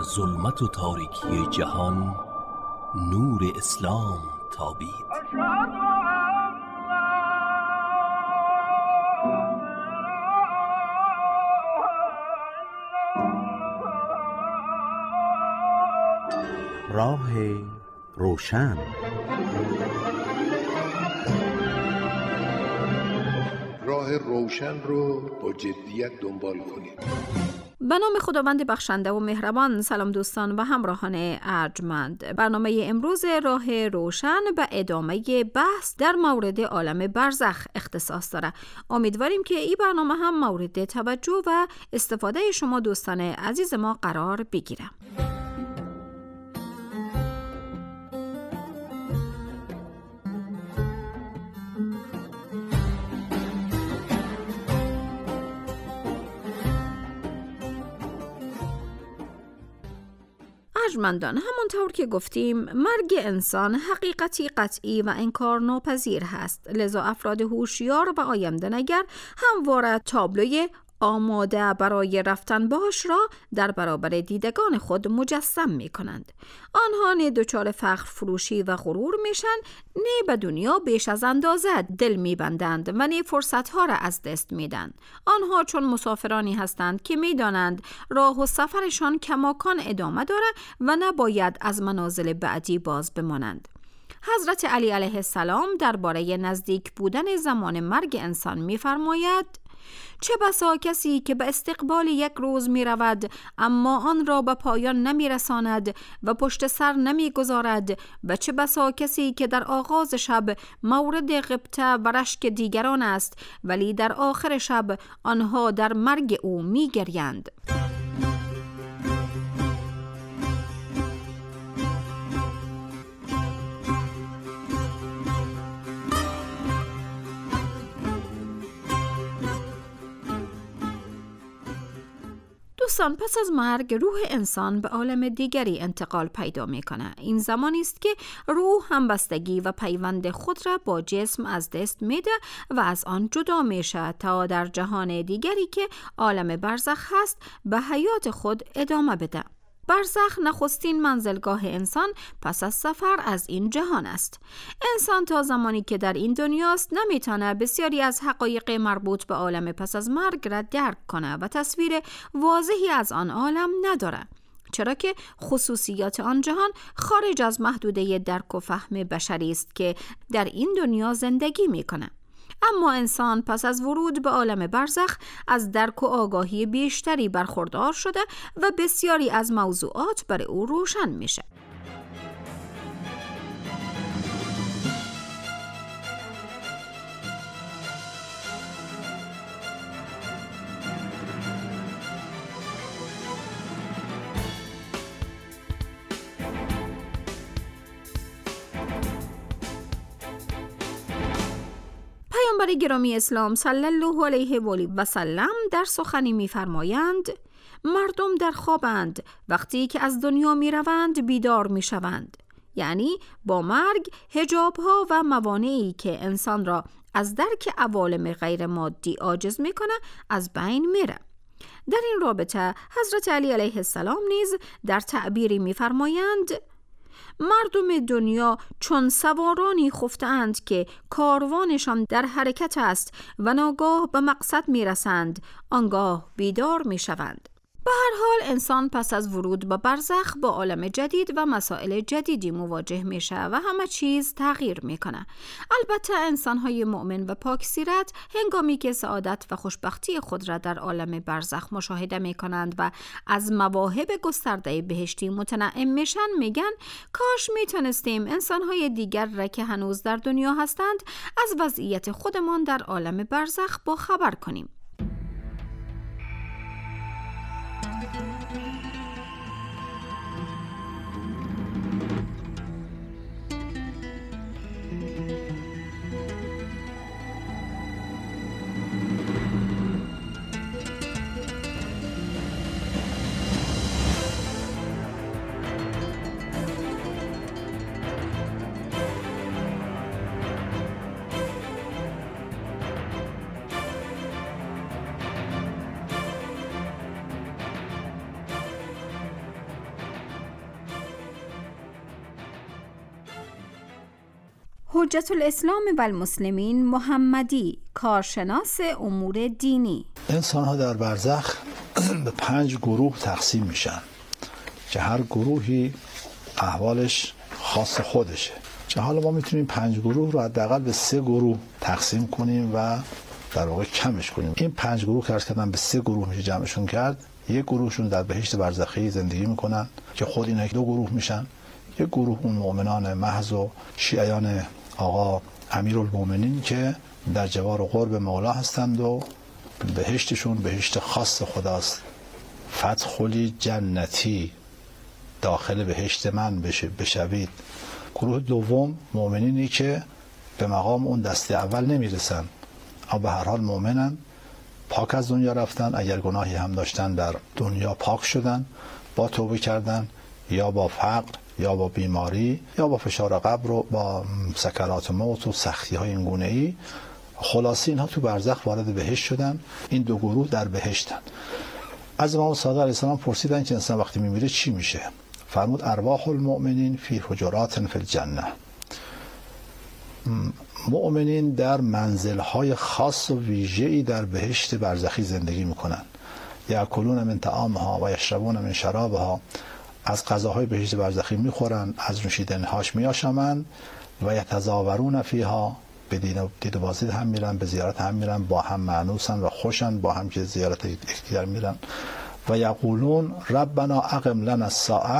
ظلمت و تاریکی جهان نور اسلام تابید. راه روشن. راه روشن رو با جدیت دنبال کنید. به نام خداوند بخشنده و مهربان. سلام دوستان و همراهان ارجمند. برنامه امروز راه روشن به ادامه بحث در مورد عالم برزخ اختصاص داره. امیدواریم که این برنامه هم مورد توجه و استفاده شما دوستان عزیز ما قرار بگیره. ارجمندان، همانطور که گفتیم مرگ انسان حقیقتی قطعی و انکارناپذیر هست، لذا افراد هوشیار و آینده‌نگر همواره تابلوی آماده برای رفتن باش را در برابر دیدگان خود مجسم می کنند. آنها نه دچار فخر فروشی و غرور میشن، نه به دنیا بیش از اندازه دل می بندند و نه فرصتها را از دست میدن. آنها چون مسافرانی هستند که می دانند راه و سفرشان کماکان ادامه داره و نباید از منازل بعدی باز بمانند. حضرت علی علیه السلام درباره نزدیک بودن زمان مرگ انسان می فرماید: چه بسا کسی که به استقبال یک روز می رود اما آن را به پایان نمی رساند و پشت سر نمی گذارد، و چه بسا کسی که در آغاز شب مورد غبطه و رشک دیگران است ولی در آخر شب آنها در مرگ او می گریند. دوستان، پس از مرگ روح انسان به عالم دیگری انتقال پیدا میکنه. این زمانی است که روح همبستگی و پیوند خود را با جسم از دست میده و از آن جدا میشه تا در جهان دیگری که عالم برزخ هست به حیات خود ادامه بده. برزخ نخستین منزلگاه انسان پس از سفر از این جهان است. انسان تا زمانی که در این دنیاست نمیتونه بسیاری از حقایق مربوط به عالم پس از مرگ را درک کنه و تصویر واضحی از آن عالم نداره، چرا که خصوصیات آن جهان خارج از محدوده درک و فهم بشری است که در این دنیا زندگی میکنه. اما انسان پس از ورود به عالم برزخ از درک و آگاهی بیشتری برخوردار شده و بسیاری از موضوعات برای او روشن میشه. پیامبر گرامی اسلام صلی الله علیه و آله و سلم در سخنی می‌فرمایند: مردم در خوابند، وقتی که از دنیا می‌روند بیدار می‌شوند. یعنی با مرگ حجاب‌ها و موانعی که انسان را از درک عوالم غیر مادی عاجز می‌کنه از بین میره. در این رابطه حضرت علی علیه السلام نیز در تعبیری می‌فرمایند: مردم دنیا چون سوارانی خفتند که کاروانشان در حرکت است و ناگاه به مقصد می رسند، آنگاه بیدار می شوند. به هر حال انسان پس از ورود به برزخ با عالم جدید و مسائل جدیدی مواجه میشه و همه چیز تغییر میکنه. البته انسان‌های مؤمن و پاک سیرت هنگامی که سعادت و خوشبختی خود را در عالم برزخ مشاهده میکنند و از مواهب گسترده بهشتی متنعم میشن، میگن کاش میتونستیم انسان‌های دیگر را که هنوز در دنیا هستند از وضعیت خودمان در عالم برزخ با خبر کنیم. حجت الاسلام و المسلمین محمدی، کارشناس امور دینی. انسان ها در برزخ به 5 گروه تقسیم میشن که هر گروهی احوالش خاص خودشه. که حالا ما میتونیم 5 گروه رو حداقل به 3 گروه تقسیم کنیم و در واقع کمش کنیم. این 5 گروه که عرض کردم به 3 گروه میشه جمعشون کرد. یک گروهشون در بهشت برزخی زندگی میکنن که خود اینا 2 گروه میشن. یک گروه اون مؤمنان محض و شیعیان آقا امیرالمومنین که در جوار و قرب مولا هستند و بهشتشون بهشت خاص خداست. فدخلی جنتی، داخل بهشت من بشوید. گروه دوم مؤمنینی که به مقام اون دسته اول نمیرسن اما به هر حال مؤمنن، پاک از دنیا رفتن، اگر گناهی هم داشتن در دنیا پاک شدن، با توبه کردن، یا با فقر یا با بیماری یا با فشار قبر و با سکرات موت و سختی های این گونه ای. خلاصی اینها تو برزخ وارد بهشت شدن. این 2 گروه در بهشتن. از امام صادق علیه السلام پرسیدن که انسان وقتی میمیره چی میشه؟ فرمود ارواح المؤمنین فی حجرات فی الجنه. مؤمنین در منزل‌های خاص و ویژه‌ای در بهشت برزخی زندگی میکنن. یاکلون من طعامها و یشربون من شرابها. از غذاهای بهشت برزخی میخورن، از نوشیدنی‌هاش میآشامند و یتزاورون فیها. به دید و بازدید هم میرن، به زیارت هم میرن، با هم مانوسن و خوشن، با هم که زیارت یکدیگر میرن. و یقولون ربنا اقم لنا الساعه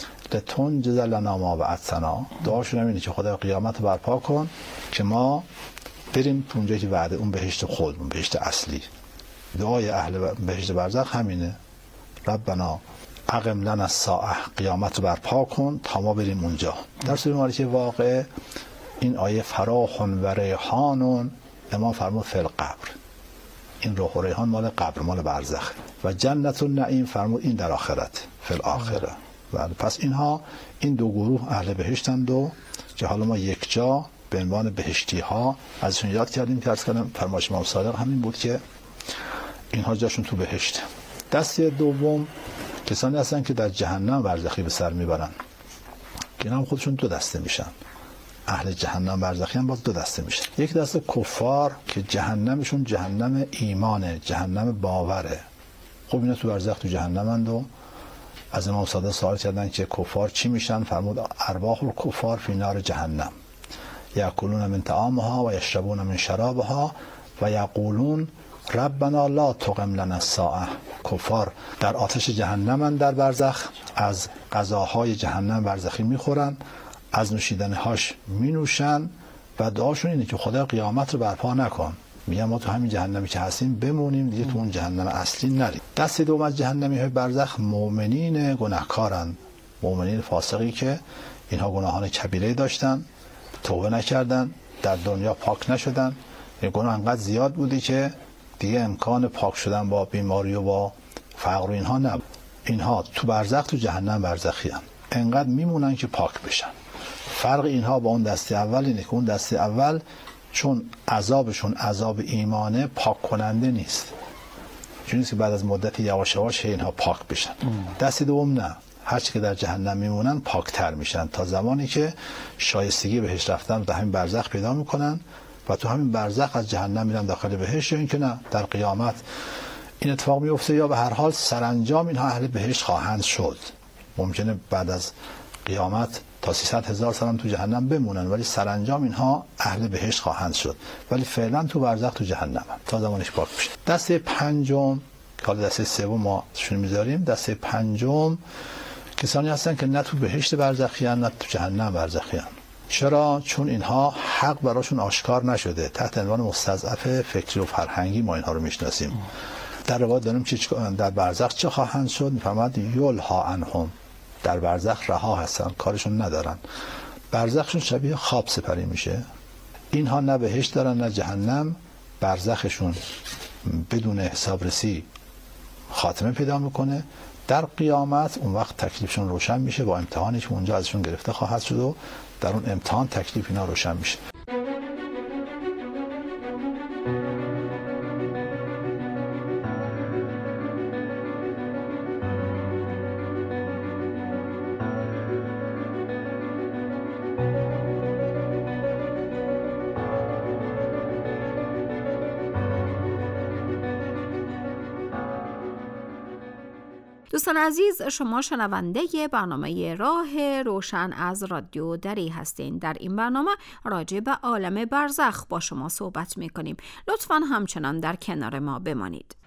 لتنجز لنا ما وعدتنا. دعاشون اینه که خدا قیامت رو برپا کن که ما بریم تو اونجایی که وعده، اون بهشت خود، اون بهشت اصلی. دعای اهل بهشت برزخ همینه، ربنا اقم لنا الساعه، قیامت رو برپا کن تا ما بریم اونجا. در سوره مارکه واقع این آیه فراخ و ریحان، امام فرمود فی القبر. این روح و ریحان مال قبر، مال برزخ. و جنت النعیم فرمود این در آخرت، فی الاخره. پس اینها این 2 گروه اهل بهشتند و که حالا ما یک جا به عنوان بهشتی ها ازشون یاد کردیم که عرض کردم فرمایش امام صادق همین بود که اینها جاشون تو بهشت. دسته دوم کسانی هستن که در جهنم برزخی به سر میبرن که اینا هم خودشون 2 دسته میشن. اهل جهنم برزخی هم باز 2 دسته میشن. یک دسته کفار که جهنمشون جهنم ایمانه، جهنم باوره. خب اینا تو برزخ تو جهنمند و از امام صادق سوال کردن که کفار چی میشن؟ فرمود ارواح الکفار فی نار جهنم یاکلون من طعامها و یشربون من شرابها و یقولون ربنا لا تقم لنا الساعه. کفار در آتش جهنمند در برزخ، از غذاهای جهنم برزخی میخورن، از نوشیدنی‌هاش مینوشن و دعاشون اینه که خدا قیامت رو برپا نکن. میگن ما تو همین جهنمی که هستیم بمونیم، دیگه تو اون جهنم اصلی نریم. دسته دوم از جهنمی های برزخ مؤمنین گناهکارن، مؤمنین فاسقی که اینها گناهان کبیره داشتن، توبه نکردن، در دنیا پاک نشدن. این گناه انقدر زیاد بودی که دیگه امکان پاک شدن با بیماری و با فقر و اینها نبود. اینها تو برزخ تو جهنم برزخی هستند، انقدر میمونن که پاک بشن. فرق اینها با اون دسته اول اینه که اون دسته اول چون عذابشون عذاب ایمانه پاک کننده نیست، چون نیست که بعد از مدت یواش یواش اینها پاک بشن. دست دوم نه، هرچی که در جهنم میمونن پاکتر میشن تا زمانی که شایستگی بهش رفتن در همین برزخ پیدا میکنن و تو همین برزخ از جهنم میرن داخل بهشت، یا اینکه نه در قیامت این اتفاق میفته، یا به هر حال سرانجام اینها اهل بهشت خواهند شد. ممکنه بعد از قیامت تا 300,000 سال تو جهنم بمونن ولی سرانجام اینها اهل بهشت خواهند شد، ولی فعلا تو برزخ تو جهنم تا زمانش پاک بشه. دسته پنجم که حالا دسته سوم ما شون میذاریم، دسته پنجم کسانی هستن که نه تو بهشت برزخی ان نه تو جهنم برزخی ان. چرا؟ چون اینها حق براشون آشکار نشده. تحت عنوان مستضعف فکری و فرهنگی ما اینها رو میشناسیم. در روایت داریم در برزخ چه خواهند شد؟ میفرماد یلها عنهم، در برزخ رها هستن، کارشون ندارن، برزخشون شبیه خواب سپری میشه. اینها نه بهشت دارن نه جهنم، برزخشون بدون حسابرسی خاتمه پیدا میکنه. در قیامت اون وقت تکلیفشون روشن میشه با امتحانی که اونجا ازشون گرفته خواهد شد و در اون امتحان تکلیف اینا روشن میشه. دوستان عزیز، شما شنونده برنامه راه روشن از رادیو دری هستین. در این برنامه راجع به عالم برزخ با شما صحبت میکنیم. لطفاً همچنان در کنار ما بمانید.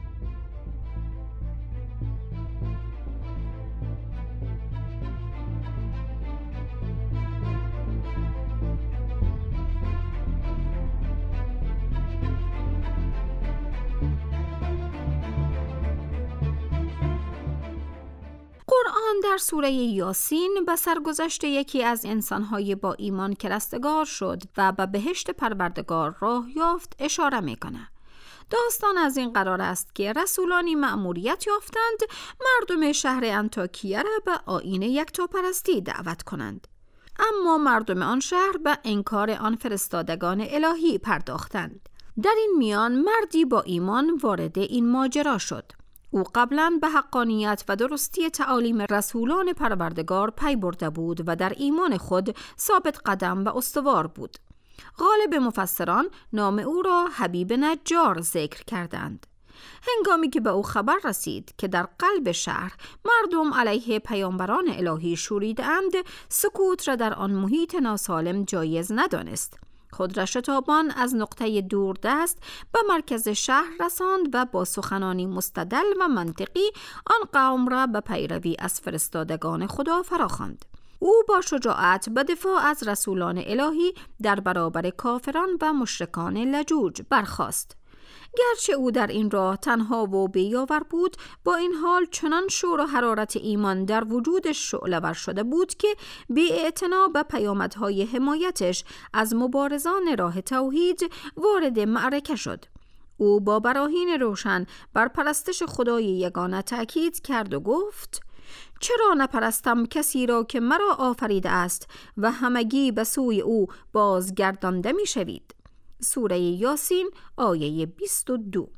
قرآن در سوره یاسین به سرگذشت یکی از انسانهای با ایمان که رستگار شد و به بهشت پروردگار راه یافت اشاره میکنه. داستان از این قرار است که رسولانی مأموریت یافتند مردم شهر انطاکیه را به آیین یکتاپرستی دعوت کنند. اما مردم آن شهر به انکار آن فرستادگان الهی پرداختند. در این میان مردی با ایمان وارد این ماجرا شد. او قبلا به حقانیت و درستی تعالیم رسولان پروردگار پی برده بود و در ایمان خود ثابت قدم و استوار بود. غالب مفسران نام او را حبیب نجار ذکر کردند. هنگامی که به او خبر رسید که در قلب شهر مردم علیه پیامبران الهی شوریده‌اند، سکوت را در آن محیط ناسالم جایز ندانست. خود را شتابان از نقطه دوردست به مرکز شهر رساند و با سخنانی مستدل و منطقی آن قوم را به پیروی از فرستادگان خدا فراخواند. او با شجاعت به دفاع از رسولان الهی در برابر کافران و مشرکان لجوج برخاست. گرچه او در این راه تنها و بیاور بود، با این حال چنان شور و حرارت ایمان در وجودش شعله‌ور شده بود که بی‌اعتنا به پیامدهای حمایتش از مبارزان راه توحید وارد معرکه شد. او با براهین روشن بر پرستش خدای یگانه تأکید کرد و گفت: چرا نپرستم کسی را که مرا آفریده است و همگی به سوی او بازگردانده می شوید؟ سوره یاسین آیه 22.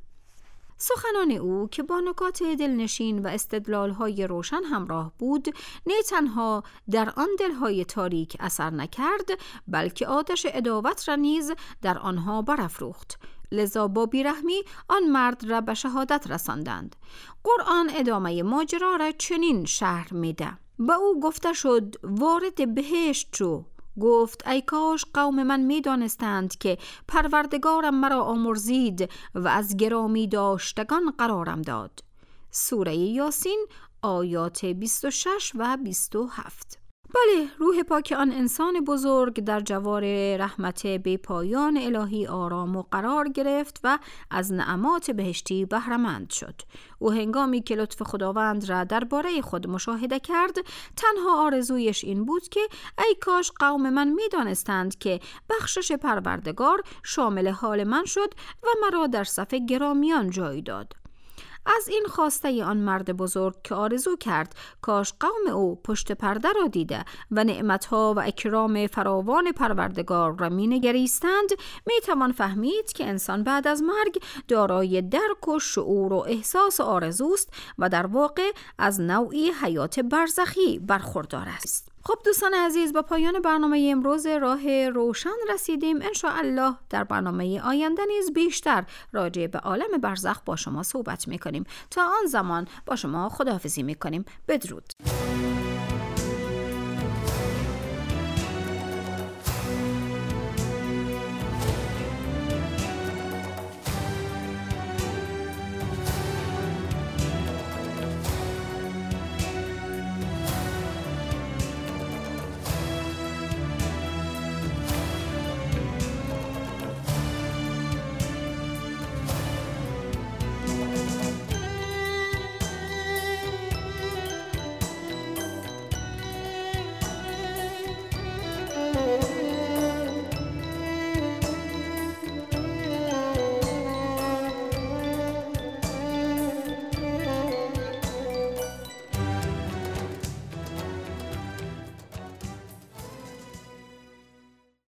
سخنان او که با نکات دلنشین و استدلال‌های روشن همراه بود، نه تنها در آن دل‌های تاریک اثر نکرد، بلکه آتش عداوت را نیز در آنها برافروخت. لذا با بیرحمی آن مرد را به شهادت رساندند. قرآن ادامه ماجرا را چنین شرح میده: با او گفته شد وارد بهشت شو. گفت ای کاش قوم من می دانستند که پروردگارم مرا آمرزید و از گرامی داشتگان قرارم داد. سوره یاسین آیات 26 و 27. بله، روح پاک آن انسان بزرگ در جوار رحمت بی پایان الهی آرام و قرار گرفت و از نعمات بهشتی بهره‌مند شد. او هنگامی که لطف خداوند را درباره خود مشاهده کرد، تنها آرزویش این بود که ای کاش قوم من می دانستند که بخشش پروردگار شامل حال من شد و مرا در صف گرامیان جای داد. از این خواسته آن مرد بزرگ که آرزو کرد کاش قوم او پشت پرده را دیده و نعمتها و اکرام فراوان پروردگار را می نگریستند، می توان فهمید که انسان بعد از مرگ دارای درک و شعور و احساس و آرزوست و در واقع از نوعی حیات برزخی برخوردار است. خب دوستان عزیز، با پایان برنامه امروز راه روشن رسیدیم. ان شاء الله در برنامه آینده نیز بیشتر راجع به عالم برزخ با شما صحبت میکنیم. تا آن زمان با شما خداحافظی میکنیم. بدرود.